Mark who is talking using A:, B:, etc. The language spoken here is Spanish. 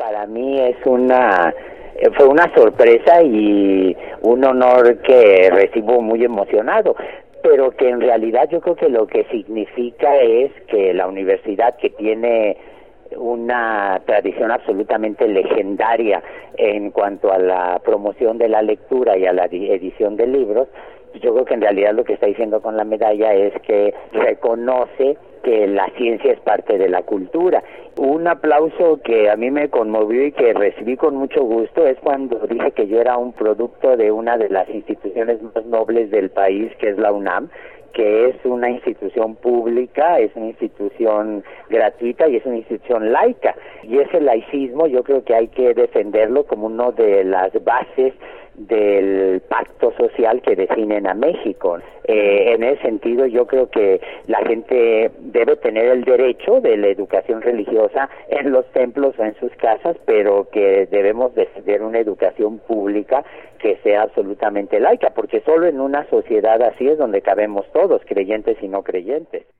A: para mí fue una sorpresa y un honor que recibo muy emocionado, pero que en realidad yo creo que lo que significa es que la universidad, que tiene una tradición absolutamente legendaria en cuanto a la promoción de la lectura y a la edición de libros, yo creo que en realidad lo que está diciendo con la medalla es que reconoce que la ciencia es parte de la cultura. Un aplauso que a mí me conmovió y que recibí con mucho gusto es cuando dije que yo era un producto de una de las instituciones más nobles del país, que es la UNAM, que es una institución pública, es una institución gratuita y es una institución laica. Y ese laicismo yo creo que hay que defenderlo como una de las bases del pacto social que definen a México. En ese sentido yo creo que la gente debe tener el derecho de la educación religiosa en los templos o en sus casas, pero que debemos de tener una educación pública que sea absolutamente laica, porque solo en una sociedad así es donde cabemos todos, creyentes y no creyentes.